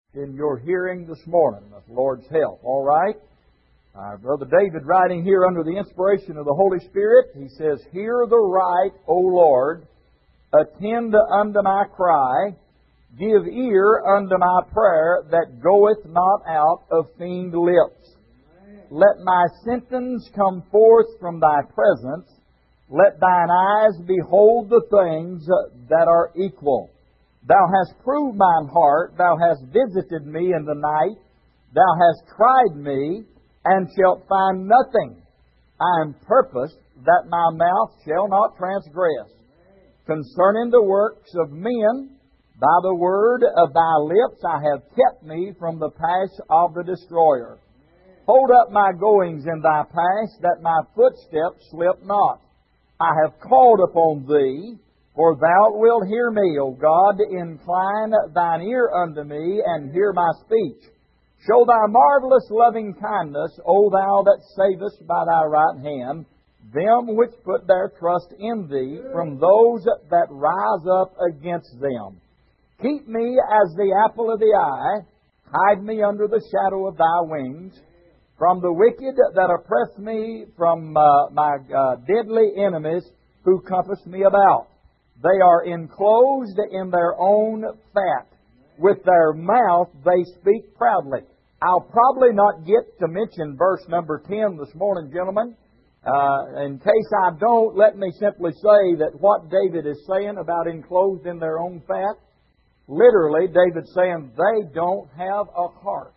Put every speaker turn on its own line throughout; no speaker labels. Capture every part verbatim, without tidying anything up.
in your hearing this morning with the Lord's help. All right? Our brother David, writing here under the inspiration of the Holy Spirit, he says, "Hear the right, O Lord, attend unto my cry, give ear unto my prayer that goeth not out of feigned lips. Let my sentence come forth from Thy presence. Let Thine eyes behold the things that are equal. Thou hast proved mine heart. Thou hast visited me in the night. Thou hast tried me, and shalt find nothing. I am purposed that my mouth shall not transgress. Concerning the works of men, by the word of Thy lips I have kept me from the paths of the destroyer. Hold up my goings in Thy paths, that my footsteps slip not. I have called upon Thee, for Thou wilt hear me, O God. Incline Thine ear unto me, and hear my speech. Show Thy marvelous loving kindness, O Thou that savest by Thy right hand, them which put their trust in Thee, from those that rise up against them. Keep me as the apple of the eye. Hide me under the shadow of Thy wings. From the wicked that oppress me, from uh, my uh, deadly enemies who compass me about. They are enclosed in their own fat. With their mouth they speak proudly." I'll probably not get to mention verse number ten this morning, gentlemen. Uh, in case I don't, let me simply say that what David is saying about enclosed in their own fat, literally, David's saying they don't have a heart.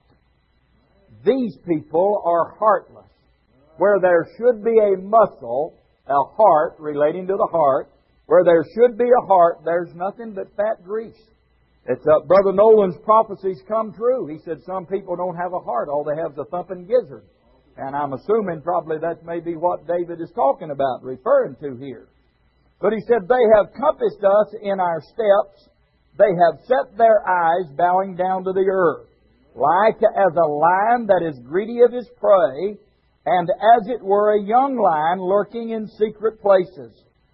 These people are heartless. Where there should be a muscle, a heart relating to the heart, where there should be a heart, there's nothing but fat grease. It's uh, Brother Nolan's prophecies come true. He said some people don't have a heart. All they have is a thumping gizzard. And I'm assuming probably that may be what David is talking about, referring to here. But he said, "They have compassed us in our steps. They have set their eyes bowing down to the earth. Like as a lion that is greedy of his prey, and as it were a young lion lurking in secret places.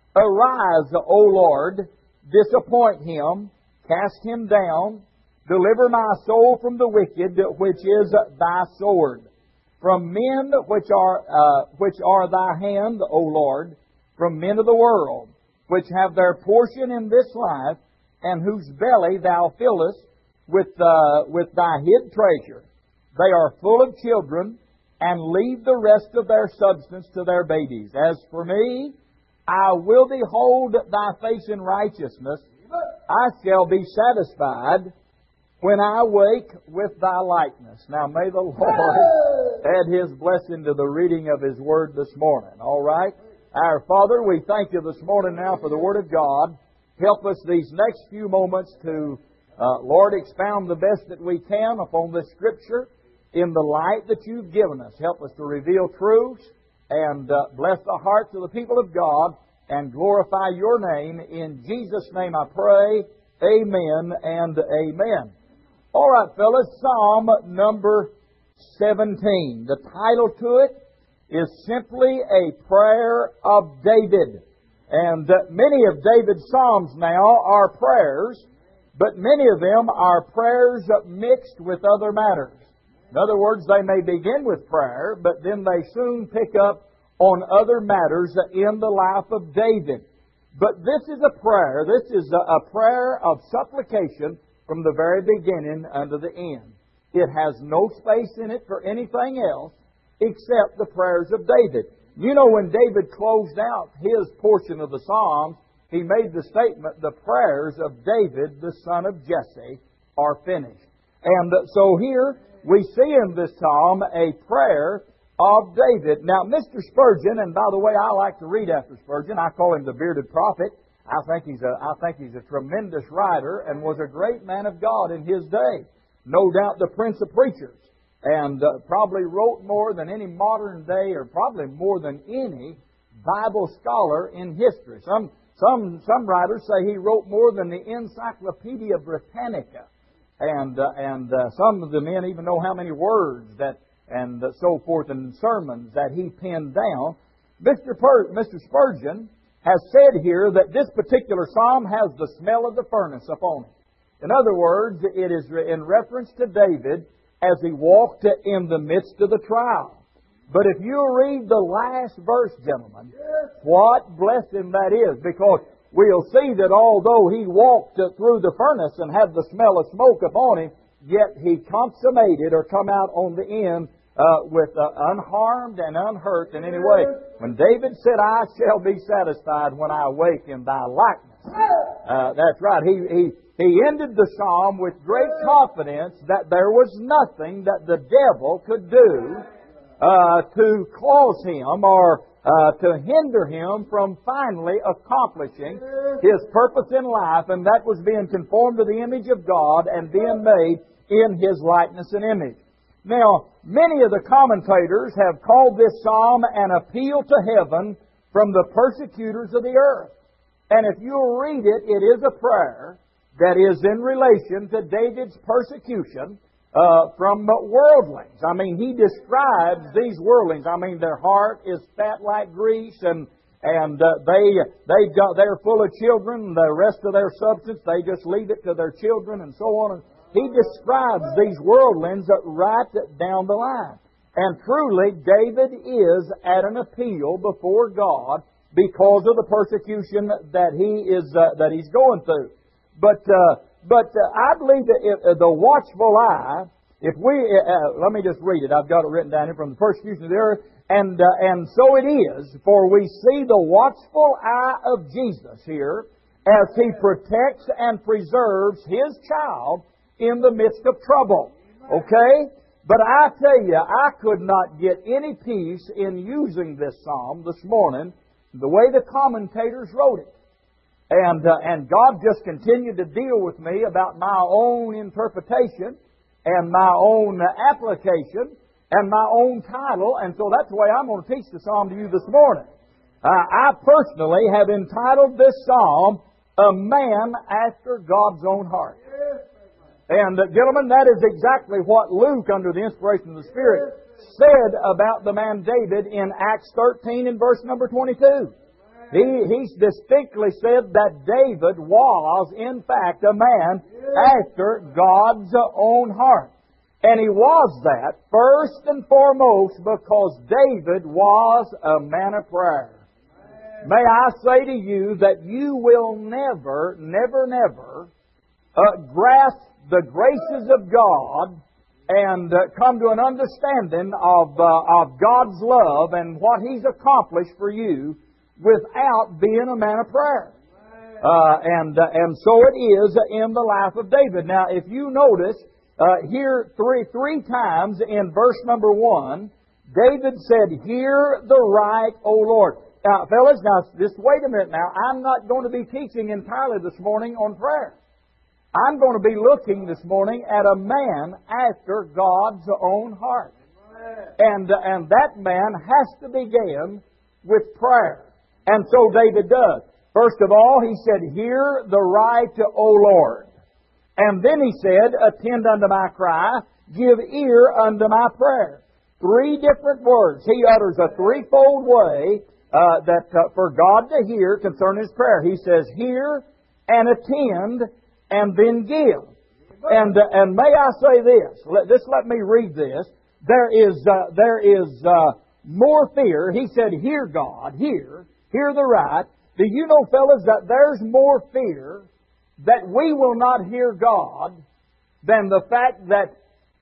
Arise, O Lord, disappoint him, cast him down, deliver my soul from the wicked, which is Thy sword, from men which are uh, which are Thy hand, O Lord, from men of the world, which have their portion in this life, and whose belly Thou fillest with uh, with Thy hid treasure. They are full of children, and leave the rest of their substance to their babies. As for me, I will behold Thy face in righteousness. I shall be satisfied when I wake with Thy likeness." Now may the Lord add His blessing to the reading of His Word this morning. All right? Our Father, we thank You this morning now for the Word of God. Help us these next few moments to Uh, Lord, expound the best that we can upon this Scripture in the light that You've given us. Help us to reveal truths and uh, bless the hearts of the people of God and glorify Your name. In Jesus' name I pray. Amen and amen. All right, fellas, Psalm number seventeen. The title to it is simply A Prayer of David. And uh, many of David's Psalms now are prayers, but many of them are prayers mixed with other matters. In other words, they may begin with prayer, but then they soon pick up on other matters in the life of David. But this is a prayer, this is a prayer of supplication from the very beginning unto the end. It has no space in it for anything else except the prayers of David. You know, when David closed out his portion of the Psalms, he made the statement, "The prayers of David, the son of Jesse, are finished." And so here we see in this psalm a prayer of David. Now, Mister Spurgeon, and by the way, I like to read after Spurgeon. I call him the bearded prophet. I think he's a, I think he's a tremendous writer and was a great man of God in his day. No doubt the prince of preachers. And uh, probably wrote more than any modern day, or probably more than any Bible scholar in history. Some Some some writers say he wrote more than the Encyclopedia Britannica, and uh, and uh, some of the men even know how many words that and uh, so forth and sermons that he penned down. Mister Per, Mister Spurgeon has said here that this particular psalm has the smell of the furnace upon it. In other words, it is in reference to David as he walked in the midst of the trial. But if you read the last verse, gentlemen, what blessing that is. Because we'll see that although he walked through the furnace and had the smell of smoke upon him, yet he consummated or come out on the end uh, with uh, unharmed and unhurt in any way. When David said, I shall be satisfied when I awake in thy likeness. Uh, that's right. He, he, he ended the psalm with great confidence that there was nothing that the devil could do uh, to cause him or uh, to hinder him from finally accomplishing his purpose in life, and that was being conformed to the image of God and being made in His likeness and image. Now, many of the commentators have called this psalm an appeal to heaven from the persecutors of the earth. And if you'll read it, it is a prayer that is in relation to David's persecution uh, from worldlings. I mean, he describes these worldlings. I mean, their heart is fat like grease, and and uh, they they got, they're full of children. The rest of their substance, they just leave it to their children, and so on. And he describes these worldlings right down the line. And truly, David is at an appeal before God because of the persecution that he is uh, that he's going through. But uh, but uh, I believe that if, uh, the watchful eye. If we uh, let me just read it. I've got it written down here from the persecution of the earth, and uh, and so it is. For we see the watchful eye of Jesus here as He protects and preserves His child in the midst of trouble. Okay? But I tell you, I could not get any peace in using this psalm this morning the way the commentators wrote it. And, uh, and God just continued to deal with me about my own interpretation and my own application and my own title. And so that's the way I'm going to teach the psalm to you this morning. Uh, I personally have entitled this psalm, A Man After God's Own Heart. And, uh, gentlemen, that is exactly what Luke, under the inspiration of the Spirit, said about the man David in Acts thirteen and verse number twenty-two. He, he distinctly said that David was, in fact, a man after God's own heart. And he was that, first and foremost, because David was a man of prayer. May I say to you that you will never, never, never uh, grasp the graces of God and uh, come to an understanding of, uh, of God's love and what He's accomplished for you without being a man of prayer. Uh, and, uh, and so it is in the life of David. Now, if you notice, uh, here three, three times in verse number one, David said, Hear the right, O Lord. Now, fellas, now, just wait a minute now. I'm not going to be teaching entirely this morning on prayer. I'm going to be looking this morning at a man after God's own heart. And, and that man has to begin with prayer. And so David does. First of all, he said, Hear the right, O Lord. And then he said, Attend unto my cry, give ear unto my prayer. Three different words. He utters a threefold way uh, that uh, for God to hear concerning His prayer. He says, Hear and attend and then give. And uh, and may I say this? Let, just let me read this. There is uh, there is uh, more fear. He said, Hear God, hear, hear the right. Do you know, fellas, that there's more fear that we will not hear God than the fact that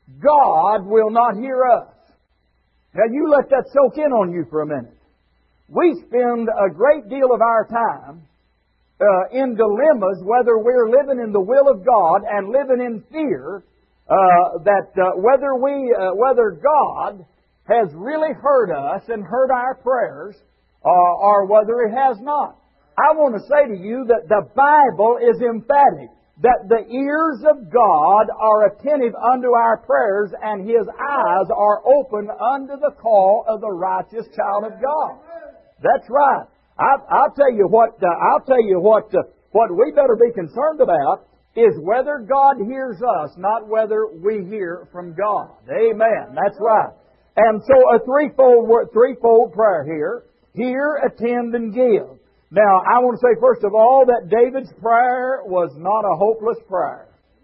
God will not hear us? Now, you let that soak in on you for a minute. We spend a great deal of our time uh, in dilemmas whether we're living in the will of God and living in fear uh, that uh, whether we, uh, whether God has really heard us and heard our prayers uh, or whether He has not. I want to say to you that the Bible is emphatic that the ears of God are attentive unto our prayers and His eyes are open unto the call of the righteous child of God. That's right. I, I'll tell you what. Uh, I'll tell you what. Uh, what we better be concerned about is whether God hears us, not whether we hear from God. Amen. That's right. And so a threefold threefold prayer here: hear, attend, and give. Now, I want to say first of all that David's prayer was not a hopeless prayer.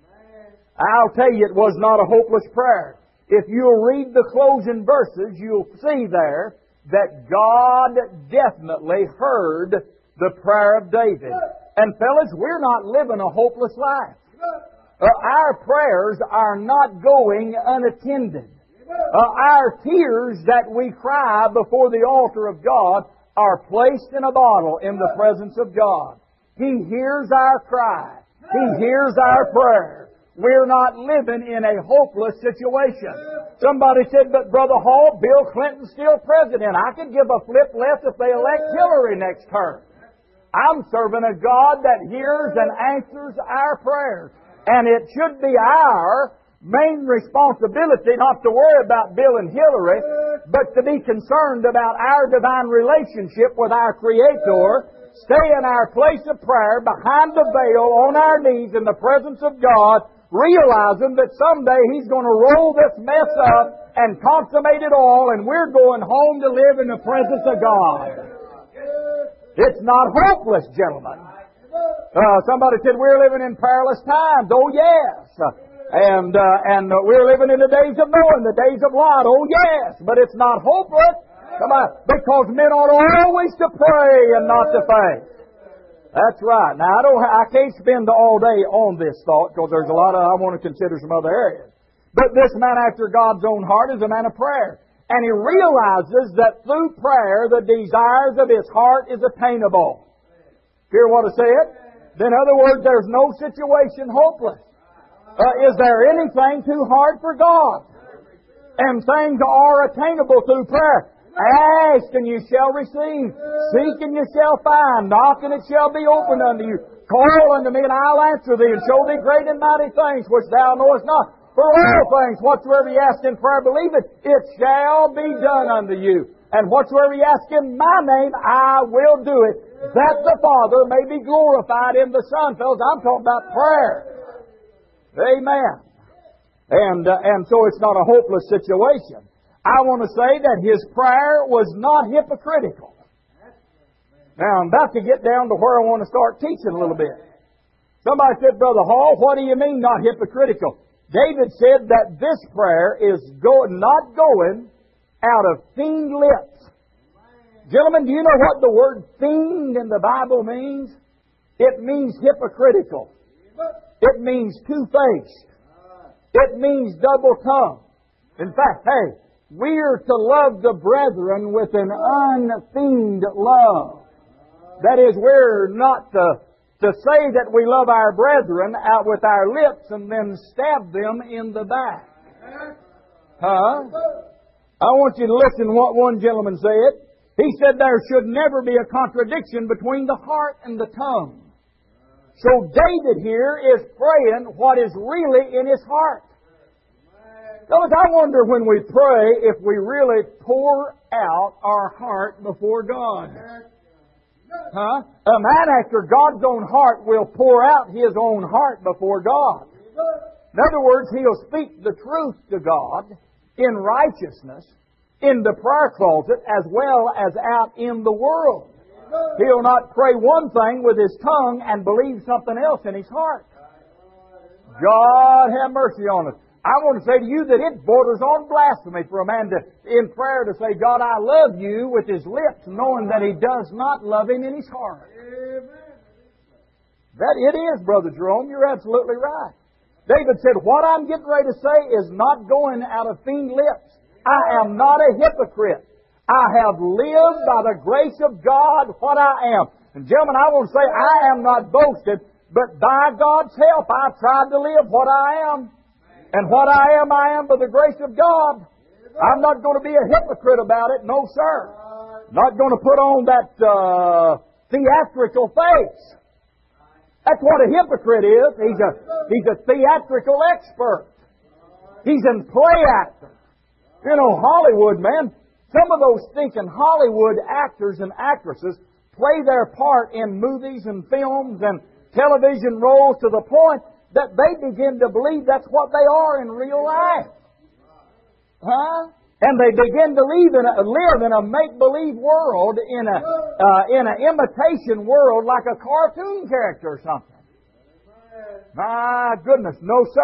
I'll tell you, it was not a hopeless prayer. If you'll read the closing verses, you'll see there that God definitely heard the prayer of David. And fellas, we're not living a hopeless life. Uh, our prayers are not going unattended. Uh, our tears that we cry before the altar of God are placed in a bottle in the presence of God. He hears our cry. He hears our prayer. We're not living in a hopeless situation. Somebody said, but Brother Hall, Bill Clinton's still president. I could give a flip left if they elect Hillary next term. I'm serving a God that hears and answers our prayers. And it should be our main responsibility not to worry about Bill and Hillary, but to be concerned about our divine relationship with our Creator. Stay in our place of prayer behind the veil on our knees in the presence of God, realizing that someday He's going to roll this mess up and consummate it all, and we're going home to live in the presence of God. It's not hopeless, gentlemen. Uh, somebody said we're living in perilous times. Oh, yes. And uh, and we're living in the days of Noah, the days of Lot. Oh, yes. But it's not hopeless. Come on. Because men ought always to pray and not to faint. That's right. Now, I don't. I can't spend all day on this thought because there's a lot of, I want to consider some other areas. But this man after God's own heart is a man of prayer. And he realizes that through prayer, the desires of his heart is attainable. Hear what I said? In other words, there's no situation hopeless. Uh, is there anything too hard for God? And things are attainable through prayer. Ask and you shall receive. Seek and you shall find. Knock and it shall be opened unto you. Call unto me and I'll answer thee and show thee great and mighty things which thou knowest not. For all things whatsoever you ask in prayer, believe it, it shall be done unto you. And whatsoever you ask in my name, I will do it, that the Father may be glorified in the Son. Fellas, I'm talking about prayer. Amen. And, uh, and so it's not a hopeless situation. I want to say that his prayer was not hypocritical. Now, I'm about to get down to where I want to start teaching a little bit. Somebody said, Brother Hall, what do you mean not hypocritical? David said that this prayer is go, not going out of feigned lips. Gentlemen, do you know what the word feigned in the Bible means? It means hypocritical. It means two-faced. It means double-tongued. In fact, hey, we're to love the brethren with an unfeigned love. That is, we're not to, to say that we love our brethren out with our lips and then stab them in the back. Huh? I want you to listen to what one gentleman said. He said there should never be a contradiction between the heart and the tongue. So David here is praying what is really in his heart. Fellas, I wonder when we pray if we really pour out our heart before God. Huh? A man after God's own heart will pour out his own heart before God. In other words, he'll speak the truth to God in righteousness, in the prayer closet, as well as out in the world. He'll not pray one thing with his tongue and believe something else in his heart. God have mercy on us. I want to say to you that it borders on blasphemy for a man to, in prayer, to say, God, I love you with his lips, knowing that he does not love him in his heart. That it is, Brother Jerome. You're absolutely right. David said, what I'm getting ready to say is not going out of feigned lips. I am not a hypocrite. I have lived by the grace of God what I am. And gentlemen, I want to say I am not boasted, but by God's help I've tried to live what I am. And what I am, I am by the grace of God. I'm not going to be a hypocrite about it. No, sir. Not going to put on that uh, theatrical face. That's what a hypocrite is. He's a, he's a theatrical expert. He's a play actor. You know, Hollywood, man, some of those stinking Hollywood actors and actresses play their part in movies and films and television roles to the point that they begin to believe that's what they are in real life. Huh? And they begin to live in a, live in a make-believe world, in a uh, in an imitation world like a cartoon character or something. My goodness, no sir.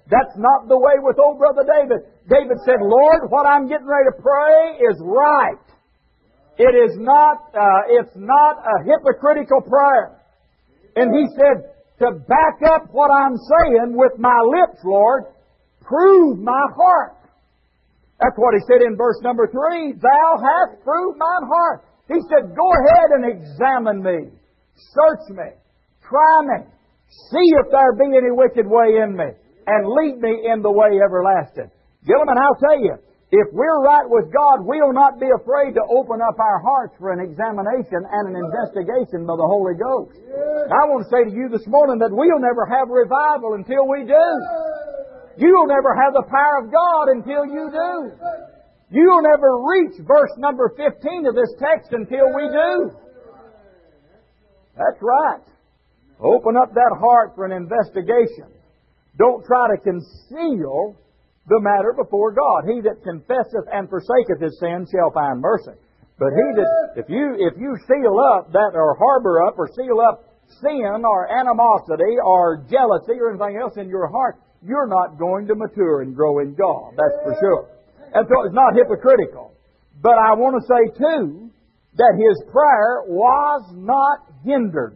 That's not the way with old brother David. David said, Lord, what I'm getting ready to pray is right. It is not, uh, it's not a hypocritical prayer. And he said, to back up what I'm saying with my lips, Lord, prove my heart. That's what he said in verse number three. Thou hast proved mine heart. He said, go ahead and examine me. Search me. Try me. See if there be any wicked way in me. And lead me in the way everlasting. Gentlemen, I'll tell you, if we're right with God, we'll not be afraid to open up our hearts for an examination and an investigation by the Holy Ghost. I want to say to you this morning that we'll never have revival until we do. You'll never have the power of God until you do. You'll never reach verse number fifteen of this text until we do. That's right. Open up that heart for an investigation. Don't try to conceal the matter before God. He that confesseth and forsaketh his sin shall find mercy. But he that, if you if you seal up that, or harbor up, or seal up sin, or animosity, or jealousy, or anything else in your heart, you're not going to mature and grow in God. That's for sure. And so it's not hypocritical. But I want to say too that his prayer was not hindered.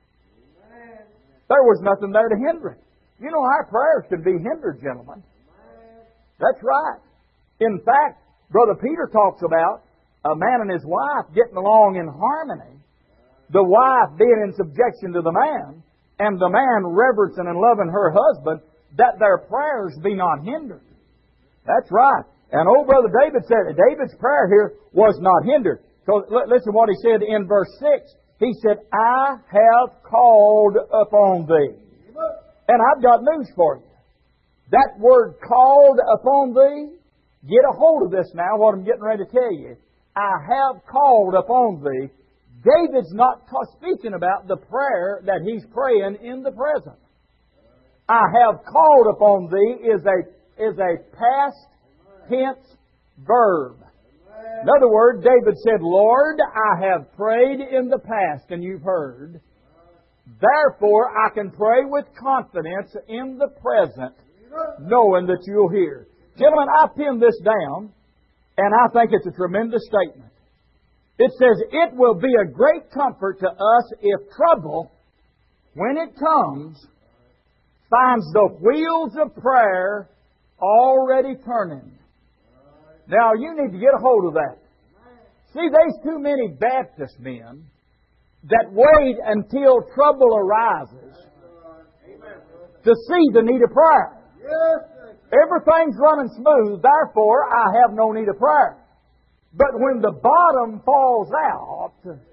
There was nothing there to hinder it. You know, our prayers can be hindered, gentlemen. That's right. In fact, Brother Peter talks about a man and his wife getting along in harmony, the wife being in subjection to the man, and the man reverencing and loving her husband, that their prayers be not hindered. That's right. And old Brother David said that David's prayer here was not hindered. So listen what he said in verse six. He said, I have called upon thee. And I've got news for you. That word called upon thee, get a hold of this now, what I'm getting ready to tell you. I have called upon thee. David's not speaking about the prayer that he's praying in the present. I have called upon thee is a, is a past tense verb. In other words, David said, Lord, I have prayed in the past, and you've heard. Therefore, I can pray with confidence in the present, knowing that you'll hear. Gentlemen, I pinned this down, and I think it's a tremendous statement. It says, it will be a great comfort to us if trouble, when it comes, finds the wheels of prayer already turning. Now, you need to get a hold of that. See, there's too many Baptist men that wait until trouble arises to see the need of prayer. Everything's running smooth, therefore I have no need of prayer. But when the bottom falls out,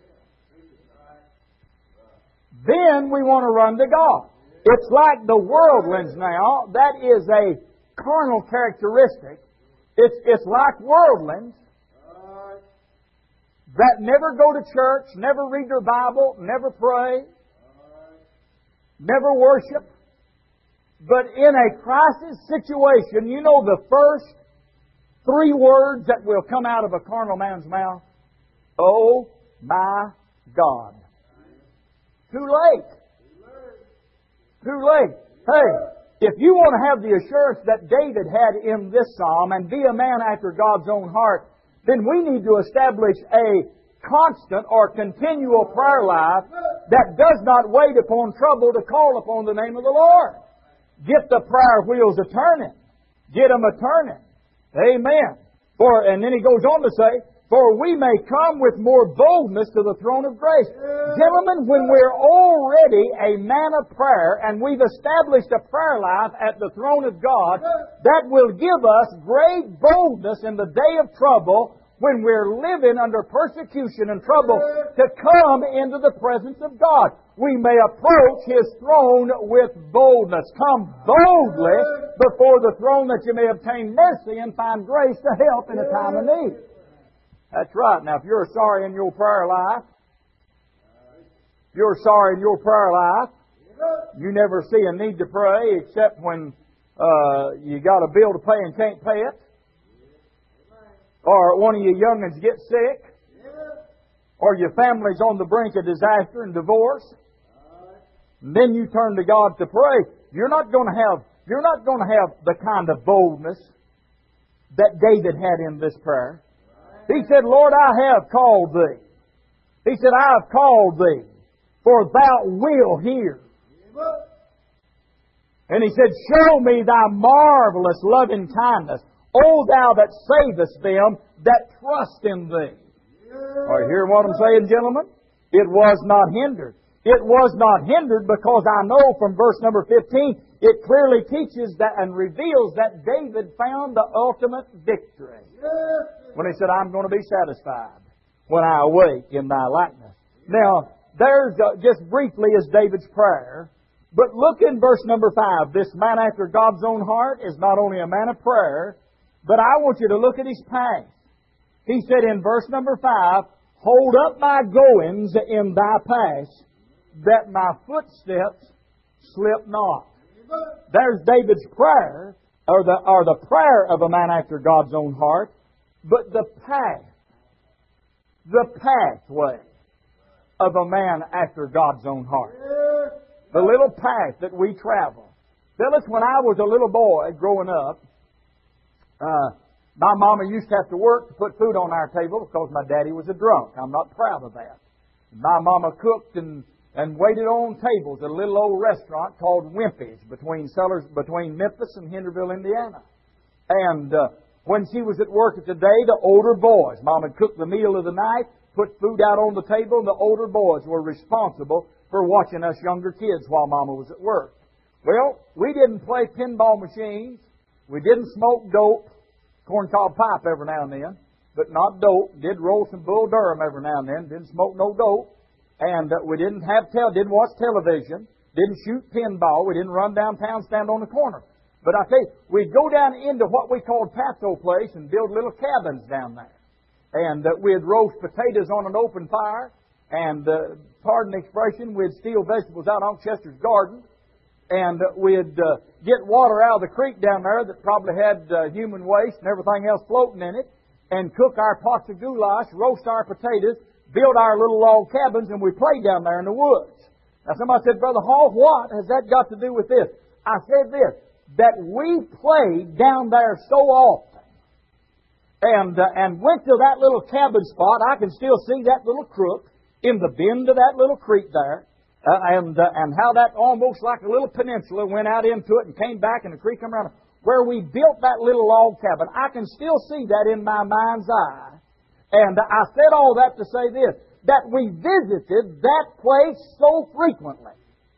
then we want to run to God. It's like the worldlings now. That is a carnal characteristic. It's, it's like worldlings that never go to church, never read their Bible, never pray, never worship. But in a crisis situation, you know the first three words that will come out of a carnal man's mouth? Oh my God. Too late. Too late. Hey, if you want to have the assurance that David had in this psalm and be a man after God's own heart, then we need to establish a constant or continual prayer life that does not wait upon trouble to call upon the name of the Lord. Get the prayer wheels a turning. Get them a turning. Amen. For, and then he goes on to say, for we may come with more boldness to the throne of grace. Gentlemen, when we're already a man of prayer and we've established a prayer life at the throne of God, that will give us great boldness in the day of trouble when we're living under persecution and trouble to come into the presence of God. We may approach His throne with boldness. Come boldly before the throne that you may obtain mercy and find grace to help in a time of need. That's right. Now, if you're sorry in your prayer life, you're sorry in your prayer life, you never see a need to pray except when uh, you got a bill to pay and can't pay it, or one of your young'uns get sick, or your family's on the brink of disaster and divorce, and then you turn to God to pray. You're not going to have you're not going to have the kind of boldness that David had in this prayer. He said, Lord, I have called Thee. He said, I have called Thee, for Thou wilt hear. And he said, show me Thy marvelous loving kindness, O Thou that savest them that trust in Thee. Are you hearing what I'm saying, gentlemen? It was not hindered. It was not hindered because I know from verse number fifteen, it clearly teaches that and reveals that David found the ultimate victory. When he said, I'm going to be satisfied when I awake in Thy likeness. Now, there's uh, just briefly is David's prayer. But look in verse number five. This man after God's own heart is not only a man of prayer, but I want you to look at his past. He said in verse number five, hold up my goings in Thy paths, that my footsteps slip not. There's David's prayer, or the, or the prayer of a man after God's own heart, but the path, the pathway of a man after God's own heart. The little path that we travel. Phyllis, when I was a little boy growing up, uh, my mama used to have to work to put food on our table because my daddy was a drunk. I'm not proud of that. My mama cooked and, and waited on tables at a little old restaurant called Wimpy's between Sellers, between Memphis and Henryville, Indiana. And uh, when she was at work at the day, the older boys, Mama cooked the meal of the night, put food out on the table, and the older boys were responsible for watching us younger kids while Mama was at work. Well, we didn't play pinball machines. We didn't smoke dope, corncob pipe every now and then, but not dope. Did roll some Bull Durham every now and then. Didn't smoke no dope. And uh, we didn't have tel- didn't watch television. Didn't shoot pinball. We didn't run downtown, stand on the corner. But I tell you, we'd go down into what we called Paso Place and build little cabins down there. And uh, we'd roast potatoes on an open fire. And, uh, pardon the expression, we'd steal vegetables out of Uncle Chester's garden. And uh, we'd uh, get water out of the creek down there that probably had uh, human waste and everything else floating in it. And cook our pots of goulash, roast our potatoes, build our little log cabins, and we play down there in the woods. Now somebody said, Brother Hall, what has that got to do with this? I said this, that we played down there so often. And, uh, and went to that little cabin spot. I can still see that little crook in the bend of that little creek there, uh, and uh, and how that almost like a little peninsula went out into it and came back, and the creek came around. Where we built that little log cabin, I can still see that in my mind's eye. And I said all that to say this, that we visited that place so frequently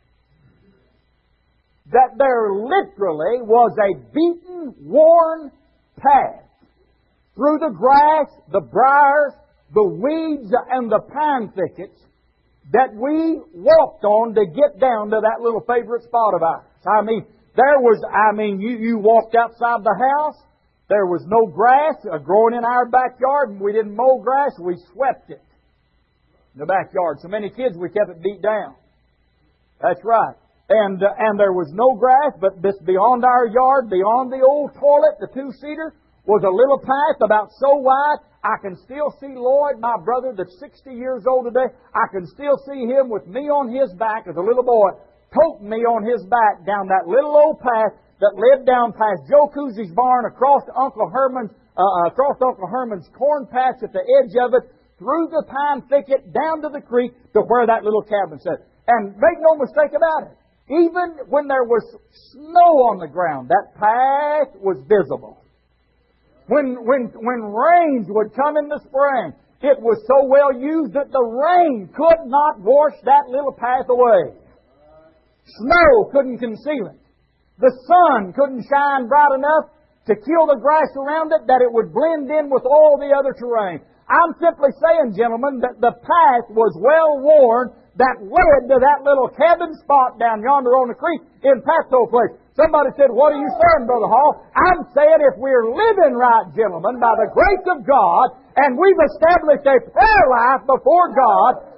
that there literally was a beaten, worn path through the grass, the briars, the weeds, and the pine thickets that we walked on to get down to that little favorite spot of ours. I mean, there was, I mean, you, you walked outside the house, there was no grass uh, growing in our backyard, and we didn't mow grass, we swept it in the backyard. So many kids, we kept it beat down. That's right. And, uh, and there was no grass, but this beyond our yard, beyond the old toilet, the two-seater, was a little path about so wide, I can still see Lloyd, my brother that's sixty years old today. I can still see him with me on his back as a little boy, toting me on his back down that little old path that led down past Joe Cousey's barn, across to Uncle Herman's, uh, across Uncle Herman's corn patch at the edge of it, through the pine thicket, down to the creek, to where that little cabin sat. And make no mistake about it, even when there was snow on the ground, that path was visible. When, when, when rains would come in the spring, it was so well used that the rain could not wash that little path away. Snow couldn't conceal it. The sun couldn't shine bright enough to kill the grass around it, that it would blend in with all the other terrain. I'm simply saying, gentlemen, that the path was well worn that led to that little cabin spot down yonder on the creek in Paso Place. Somebody said, what are you saying, Brother Hall? I'm saying if we're living right, gentlemen, by the grace of God, and we've established a prayer life before God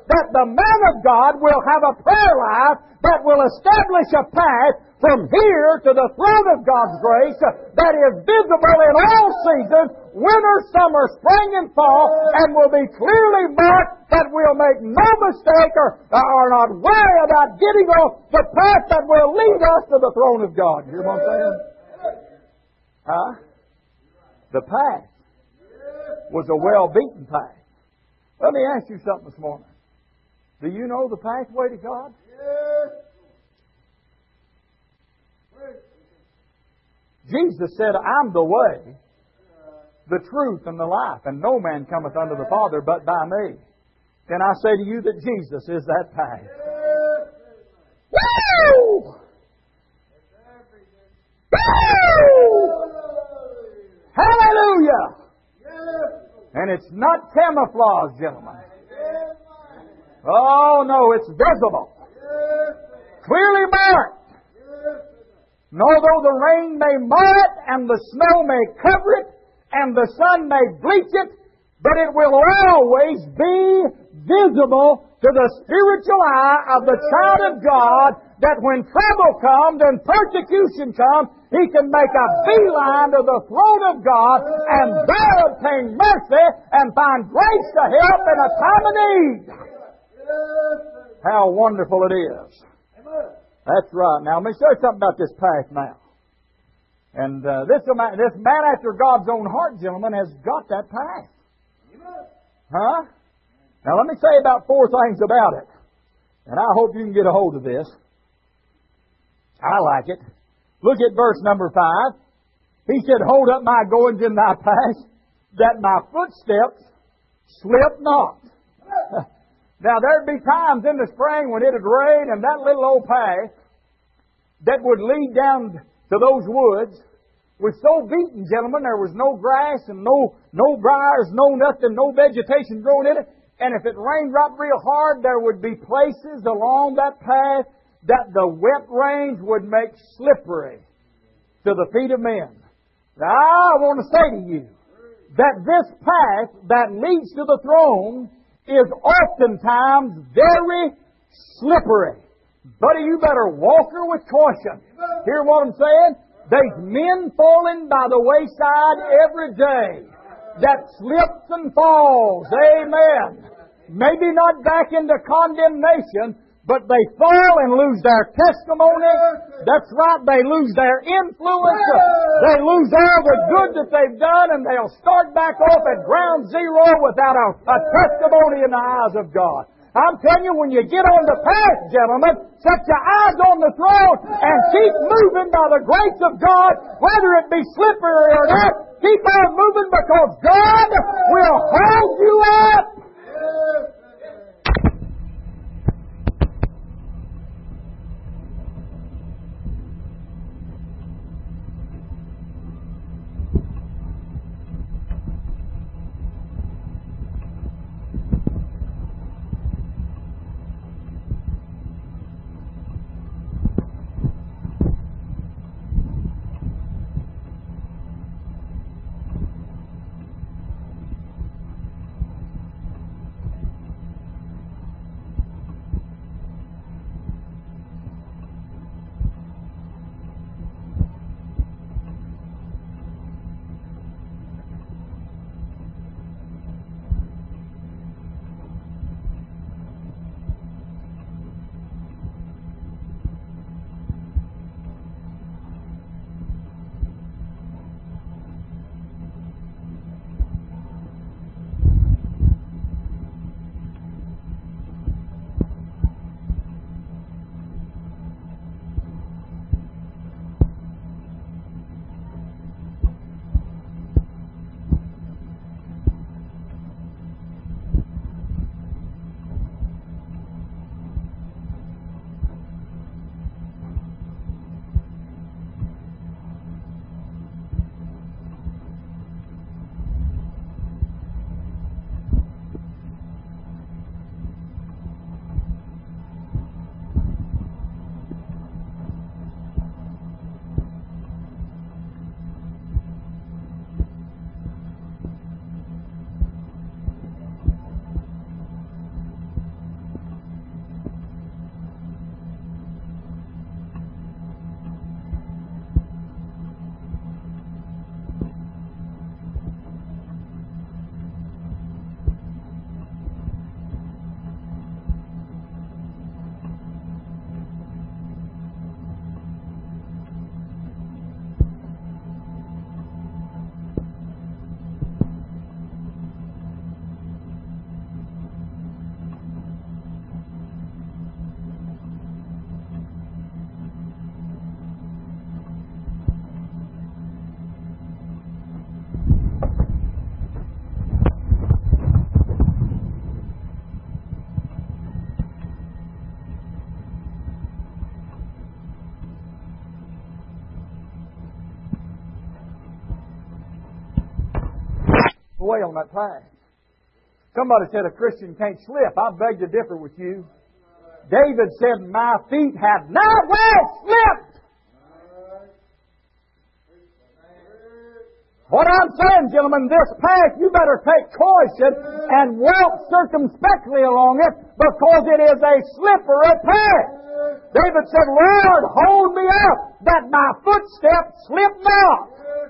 that the man of God will have a prayer life that will establish a path from here to the throne of God's grace that is visible in all seasons, winter, summer, spring, and fall, and will be clearly marked that we'll make no mistake or are not worry about getting off the path that will lead us to the throne of God. You hear what I'm saying? Huh? The path was a well-beaten path. Let me ask you something this morning. Do you know the pathway to God? Jesus said, I'm the way, the truth, and the life, and no man cometh unto the Father but by me. Can I say to you that Jesus is that path? Woo! Woo! Hallelujah! And it's not camouflage, gentlemen. Oh, no, it's visible. Clearly marked. And although the rain may mar it, and the snow may cover it, and the sun may bleach it, but it will always be visible to the spiritual eye of the child of God, that when trouble comes and persecution comes, he can make a beeline to the throne of God and there obtain mercy and find grace to help in a time of need. How wonderful it is. That's right. Now, let me show you something about this path now. And uh, this, this man after God's own heart, gentlemen, has got that path. Huh? Now, let me say about four things about it. And I hope you can get a hold of this. I like it. Look at verse number five. He said, hold up my goings in thy path, that my footsteps slip not. Now, there'd be times in the spring when it'd rain and that little old path that would lead down to those woods was so beaten, gentlemen, there was no grass and no, no briars, no nothing, no vegetation growing in it. And if it rained right real hard, there would be places along that path that the wet rains would make slippery to the feet of men. Now, I want to say to you that this path that leads to the throne is oftentimes very slippery. Buddy, you better walk her with caution. Hear what I'm saying? There's men falling by the wayside every day that slips and falls. Amen. Maybe not back into condemnation, but they fall and lose their testimony. That's right, they lose their influence. They lose all the good that they've done, and they'll start back off at ground zero without a, a testimony in the eyes of God. I'm telling you, when you get on the path, gentlemen, set your eyes on the throne and keep moving by the grace of God, whether it be slippery or not. Keep on moving because God will hold you up. away on that path. Somebody said a Christian can't slip. I beg to differ with you. David said, my feet have not well slipped. What I'm saying, gentlemen, this path, you better take caution and walk circumspectly along it because it is a slippery path. David said, Lord, hold me up that my footsteps slip not.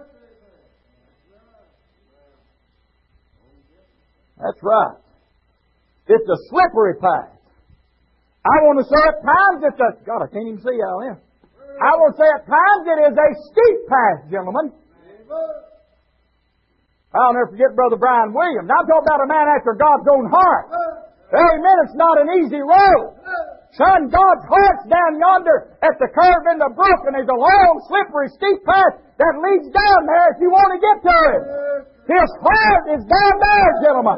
That's right. It's a slippery path. I want to say at times it's a... God, I can't even see out there. I want to say at times it is a steep path, gentlemen. I'll never forget Brother Brian Williams. I'm talking about a man after God's own heart. Amen. It's not an easy road. Son, God's heart's down yonder at the curve in the brook, and there's a long, slippery, steep path that leads down there if you want to get to it. His heart is down there, gentlemen.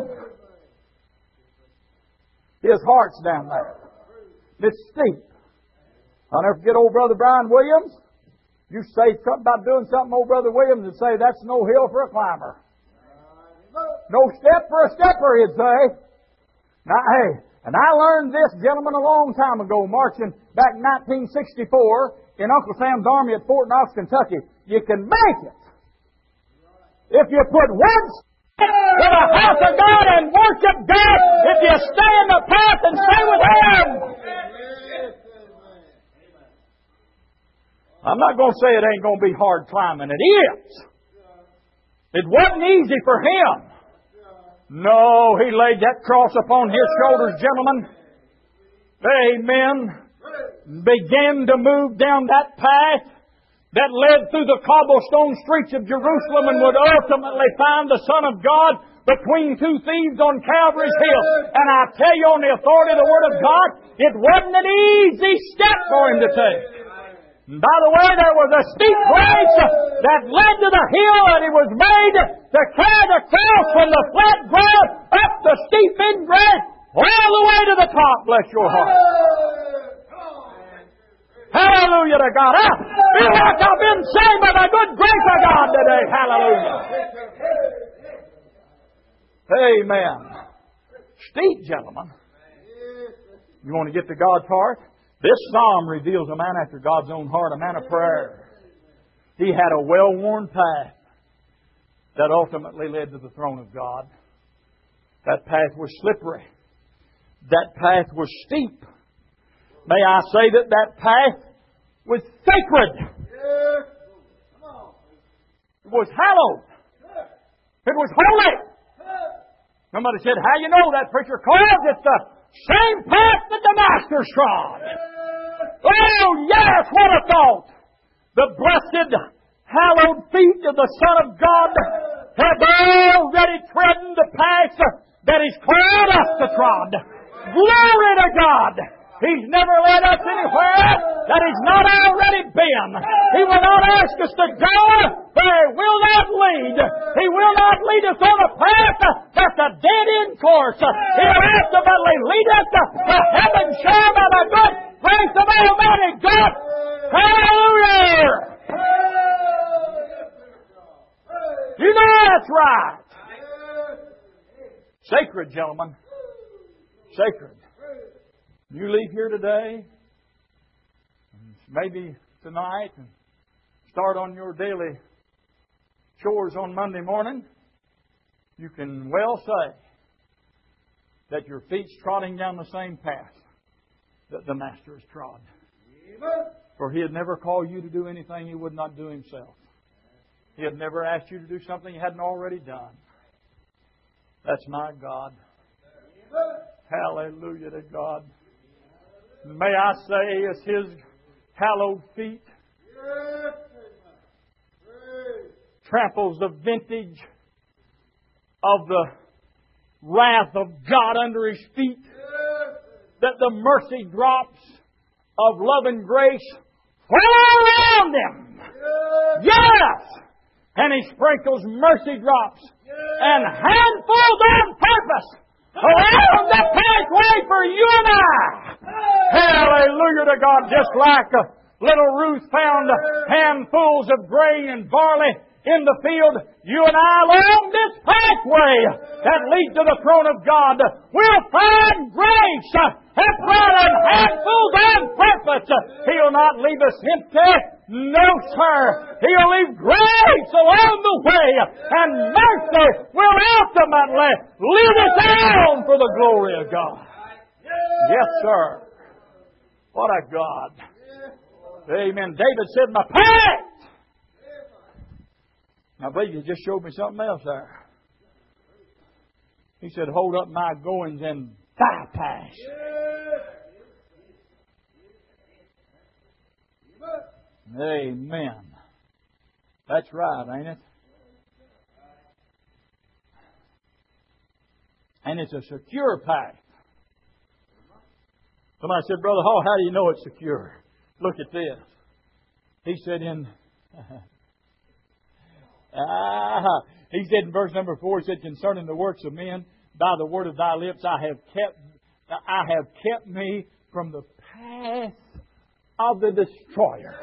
His heart's down there. It's steep. I'll never forget old Brother Brian Williams. You say something about doing something, old Brother Williams, and say, that's no hill for a climber. No step for a stepper, he'd say. Now, hey, and I learned this, gentlemen, a long time ago, marching back in nineteen sixty-four in Uncle Sam's Army at Fort Knox, Kentucky. You can make it if you put one step to the house of God and worship God, if you stay in the path and stay with Him. I'm not going to say it ain't going to be hard climbing. It is. It wasn't easy for him. No, he laid that cross upon his shoulders, gentlemen. Amen. Began to move down that path that led through the cobblestone streets of Jerusalem and would ultimately find the Son of God between two thieves on Calvary's Hill. And I tell you on the authority of the Word of God, it wasn't an easy step for him to take. And by the way, there was a steep place that led to the hill, and it was made to carry the cross from the flat ground up the steep ingress all the way to the top. Bless your heart. Hallelujah to God. I feel like I've been saved by the good grace of God today. Hallelujah. Amen. Steep, gentlemen. You want to get to God's heart? This psalm reveals a man after God's own heart, a man of prayer. He had a well-worn path that ultimately led to the throne of God. That path was slippery. That path was steep. May I say that that path was sacred. It was hallowed. It was holy. Somebody said, how you know that, preacher? Because it's the same path that the Master trod. Oh, yes, what a thought! The blessed, hallowed feet of the Son of God have already trodden the path that He's called us to trod. Glory to God! He's never led us anywhere that He's not already been. He will not ask us to go where He will not lead. He will not lead us on a path that's a dead-end course. He'll ultimately lead us to heaven share by the good grace of Almighty God. Hallelujah! You know that's right. Sacred, gentlemen. Sacred. You leave here today, maybe tonight, and start on your daily chores on Monday morning, you can well say that your feet's trotting down the same path that the Master has trod. For He had never called you to do anything He would not do Himself. He had never asked you to do something He hadn't already done. That's my God. Hallelujah to God. May I say, as His hallowed feet tramples the vintage of the wrath of God under His feet, that the mercy drops of love and grace fall around Him. Yes! And He sprinkles mercy drops and handfuls on purpose around the pathway for you and I. Hallelujah to God. Just like uh, little Ruth found handfuls of grain and barley in the field, you and I along this pathway that leads to the throne of God will find grace and blood and handfuls and purpose. He'll not leave us empty. No, sir. He'll leave grace along the way, and mercy will ultimately lead us on for the glory of God. Yes, sir. What a God. Amen. David said, my path. I believe you just showed me something else there. He said, hold up my goings and thy path. Amen. That's right, ain't it? And it's a secure path. Somebody said, Brother Hall, how do you know it's secure? Look at this. He said in ah, he said in verse number four, he said, concerning the works of men, by the word of thy lips I have kept I have kept me from the path of the destroyer.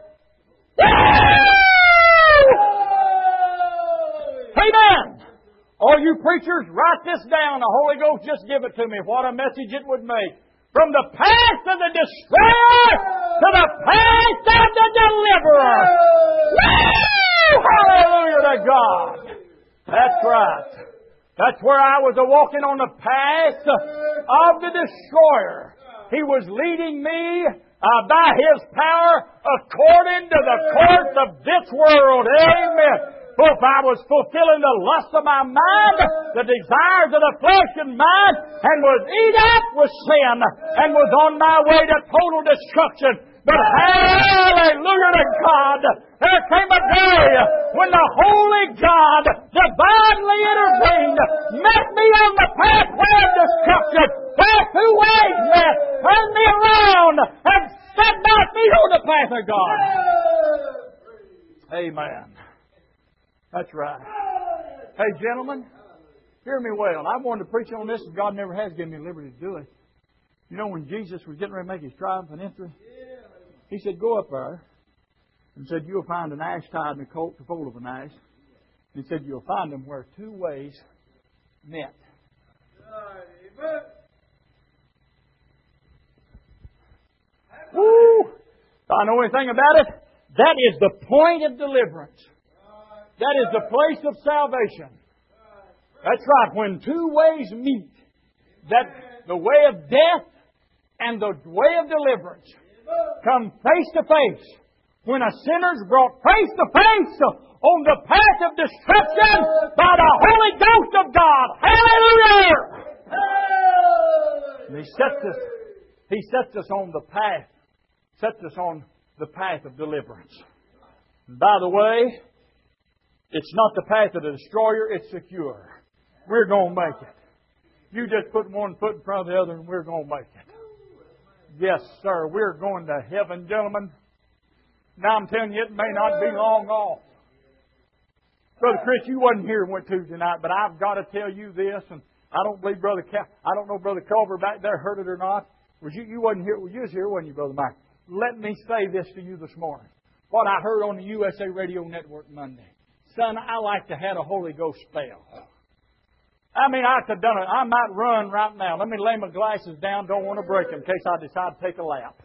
Amen. All you preachers, write this down. The Holy Ghost just give it to me. What a message it would make. From the path of the destroyer to the path of the deliverer. Woo! Hallelujah to God. That's right. That's where I was walking on the path of the destroyer. He was leading me uh, by His power according to the course of this world. Amen. For if I was fulfilling the lust of my mind, the desires of the flesh and mind, and was eat up with sin, and was on my way to total destruction. But hallelujah to God, there came a day when the Holy God divinely intervened, met me on the pathway of destruction, where two ways met, turned me around, and set my feet on the path of God. Amen. That's right. Hey, gentlemen, hear me well. I wanted to preach on this, and God never has given me liberty to do it. You know, when Jesus was getting ready to make His triumphant entry, He said, go up there. And said, you'll find an ass tied in a colt, the foal of an ass. And He said, you'll find them where two ways met. Woo! If I know anything about it, that is the point of deliverance. That is the place of salvation. That's right. When two ways meet, that the way of death and the way of deliverance come face to face. When a sinner's brought face to face on the path of destruction by the Holy Ghost of God. Hallelujah! And He sets us, He sets us on the path, sets us on the path of deliverance. And by the way, it's not the path of the destroyer, it's secure. We're going to make it. You just put one foot in front of the other and we're going to make it. Yes, sir. We're going to heaven, gentlemen. Now I'm telling you, it may not be long off. Brother Chris, you wasn't here went Tuesday night, but I've got to tell you this, and I don't believe Brother Cal- I don't know Brother Culver back there heard it or not. Was you you wasn't here? Well, you was here, wasn't you, Brother Mike? Let me say this to you this morning. What I heard on the U S A Radio Network Monday. Son, I like to have a Holy Ghost spell. I mean, I could have done it. I might run right now. Let me lay my glasses down. Don't want to break them in case I decide to take a lap.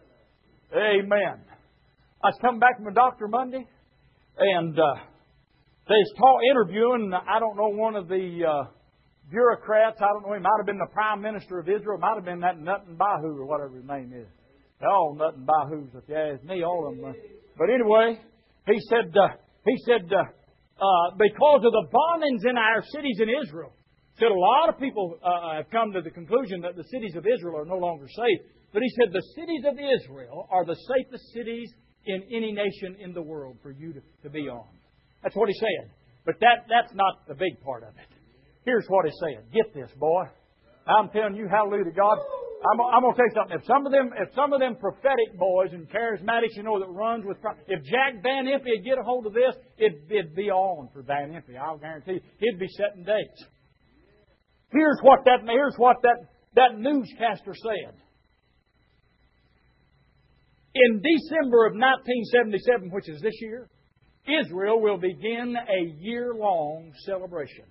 Amen. I was coming back from the doctor Monday, and uh, they was taught interviewing, I don't know, one of the uh, bureaucrats. I don't know. He might have been the Prime Minister of Israel. It might have been that Netanyahu or whatever his name is. They're all Netanyahu's, if you ask me, all of them. But anyway, he said, uh, he said, uh, uh, because of the bombings in our cities in Israel, said a lot of people uh, have come to the conclusion that the cities of Israel are no longer safe. But he said the cities of Israel are the safest cities in any nation in the world for you to, to be on. That's what he said. But that that's not the big part of it. Here's what he said. Get this, boy. I'm telling you, hallelujah to God. I'm, I'm going to tell you something. If some of them, if some of them prophetic boys and charismatics, you know, that runs with, if Jack Van Impe would get a hold of this, it'd, it'd be on for Van Impe. I'll guarantee you, he'd be setting dates. Here's what that, here's what that, that newscaster said. In December of nineteen seventy-seven, which is this year, Israel will begin a year-long celebration.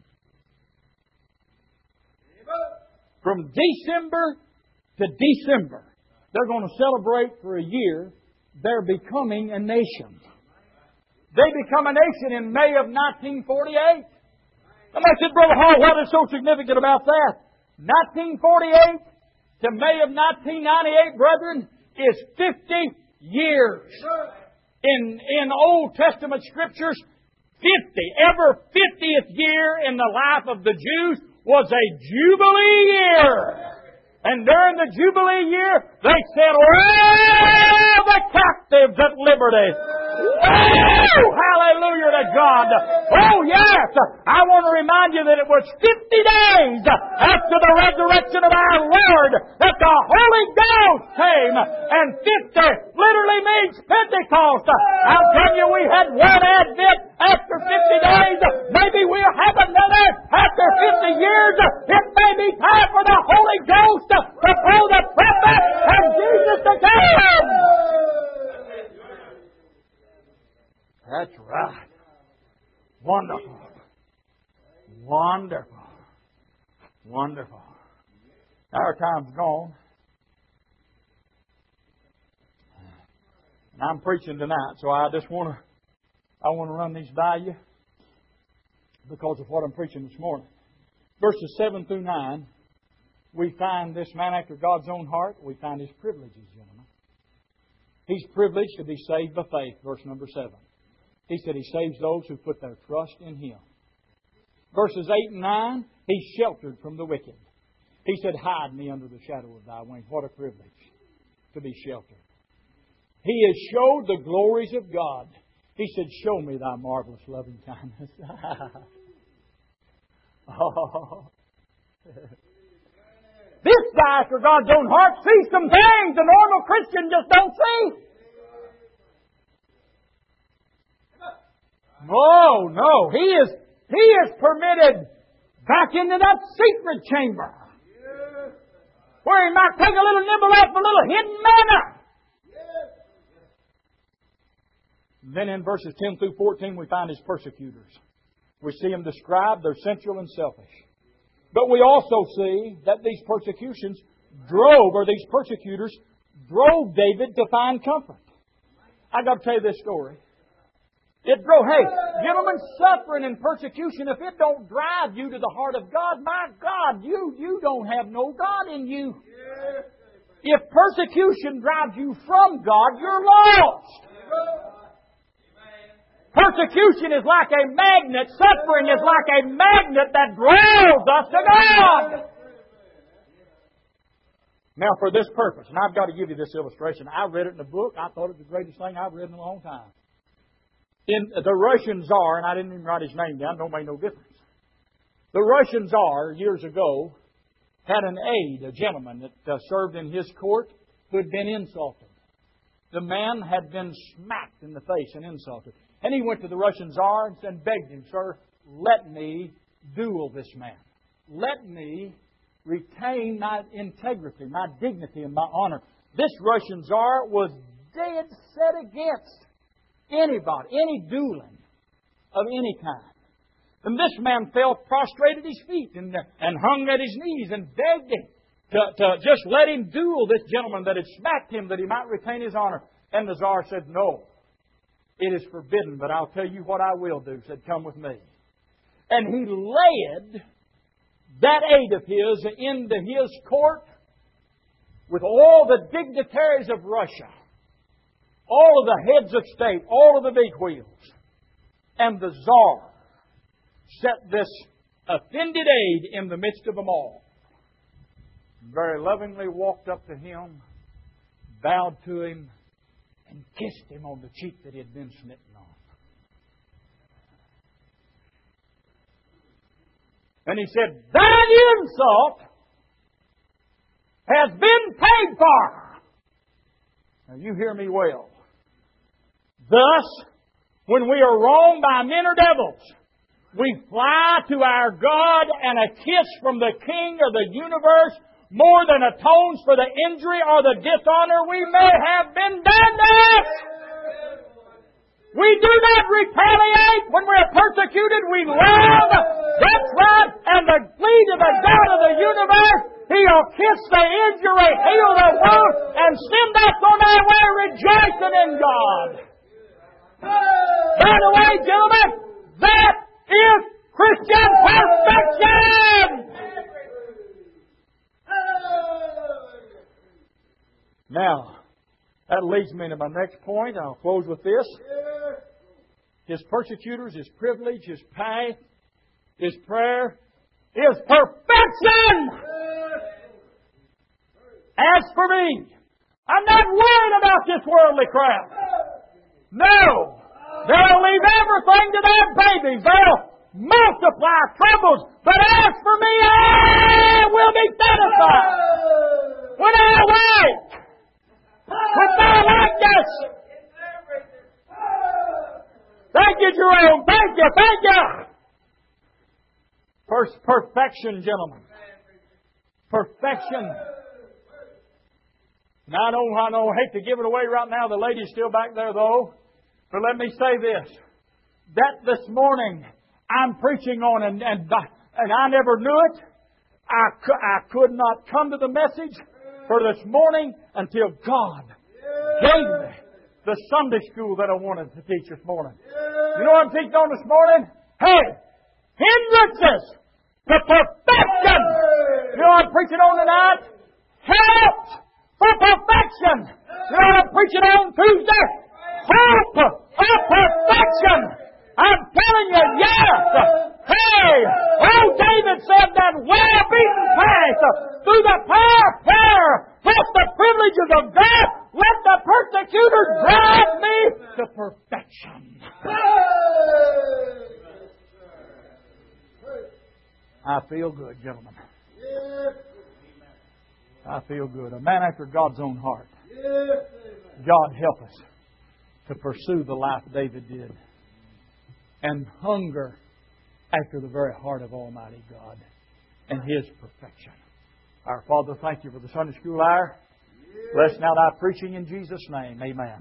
From December to December, they're going to celebrate for a year. They're becoming a nation. They become a nation in May of nineteen forty-eight. And I said, Brother Hall, what is so significant about that? nineteen forty-eight to May of nineteen ninety-eight, brethren, is fifty years. In, in Old Testament Scriptures, fifty, ever fiftieth year in the life of the Jews was a Jubilee year. And during the Jubilee year, they set all the captives at liberty. Oh, hallelujah to God. Oh, yes. I want to remind you that it was fifty days after the resurrection of our Lord that the Holy Ghost came. And fifty literally means Pentecost. I'm telling you, we had one Advent after fifty days. Maybe we'll have another after fifty years. It may be time for the Holy Ghost to blow the trumpet and Jesus to come. That's right. Wonderful. Wonderful. Wonderful. Our time's gone. And I'm preaching tonight, so I just want to I want to run these by you because of what I'm preaching this morning. Verses seven through nine, we find this man after God's own heart. We find his privileges, gentlemen. He's privileged to be saved by faith, verse number seven. He said He saves those who put their trust in Him. Verses eight and nine, He's sheltered from the wicked. He said, hide me under the shadow of Thy wings. What a privilege to be sheltered. He has showed the glories of God. He said, show me Thy marvelous loving kindness. Oh. This guy, after God's own heart, sees some things the normal Christian just don't see. No, no. He is, he is permitted back into that secret chamber where he might take a little nibble off a little hidden manna. Then in verses ten through fourteen we find his persecutors. We see them described. They're sensual and selfish. But we also see that these persecutions drove, or these persecutors drove David to find comfort. I've got to tell you this story. It drove, hey, gentlemen, suffering and persecution, if it don't drive you to the heart of God, my God, you, you don't have no God in you. If persecution drives you from God, you're lost. Persecution is like a magnet. Suffering is like a magnet that draws us to God. Now, for this purpose, and I've got to give you this illustration. I read it in a book. I thought it was the greatest thing I've read in a long time. In the Russian Tsar, and I didn't even write his name down, don't make no difference. The Russian Tsar, years ago, had an aide, a gentleman that uh, served in his court, who had been insulted. The man had been smacked in the face and insulted. And he went to the Russian Tsar and said, begged him, sir, let me duel this man. Let me retain my integrity, my dignity, and my honor. This Russian Tsar was dead set against anybody, any dueling of any kind. And this man fell prostrate at his feet and, and hung at his knees and begged him to, to just let him duel this gentleman that had smacked him that he might retain his honor. And the Tsar said, no, it is forbidden, but I'll tell you what I will do. He said, come with me. And he led that aide of his into his court with all the dignitaries of Russia, all of the heads of state, all of the big wheels. And the Tsar set this offended aide in the midst of them all. Very lovingly walked up to him, bowed to him, and kissed him on the cheek that he had been smitten on. And he said, thine insult has been paid for. Now you hear me well. Thus, when we are wronged by men or devils, we fly to our God, and a kiss from the King of the universe more than atones for the injury or the dishonor we may have been done to us. We do not retaliate when we're persecuted. We love. That's right. And the plea to the God of the universe, He'll kiss the injury, heal the wound, and send us on our way rejoicing in God. By the way, gentlemen, that is Christian perfection! Now, that leads me to my next point. I'll close with this. His persecutors, His privilege, His path, His prayer is perfection! As for me, I'm not worried about this worldly crowd. No! They'll leave everything to their babies. They'll multiply troubles. But as for me, I will be satisfied when I wait with my likeness. Thank you, Jerome. Thank you. Thank you. First, perfection, gentlemen. Perfection. Now, I know, I know, I hate to give it away right now. The lady's still back there, though. But let me say this. That this morning I'm preaching on, and, and, and I never knew it. I, I could not come to the message for this morning until God gave me the Sunday school that I wanted to teach this morning. You know what I'm teaching on this morning? Hey, hindrances to perfection. You know what I'm preaching on tonight? Help for perfection. You know what I'm preaching on Tuesday? Hope of perfection. I'm telling you, yes. Hey, old David said that well-beaten path through the power of prayer, plus the privileges of God, let the persecutor drive me to perfection. I feel good, gentlemen. I feel good. A man after God's own heart. God help us to pursue the life David did and hunger after the very heart of Almighty God and His perfection. Our Father, thank You for the Sunday school hour. Bless now Thy preaching in Jesus' name. Amen.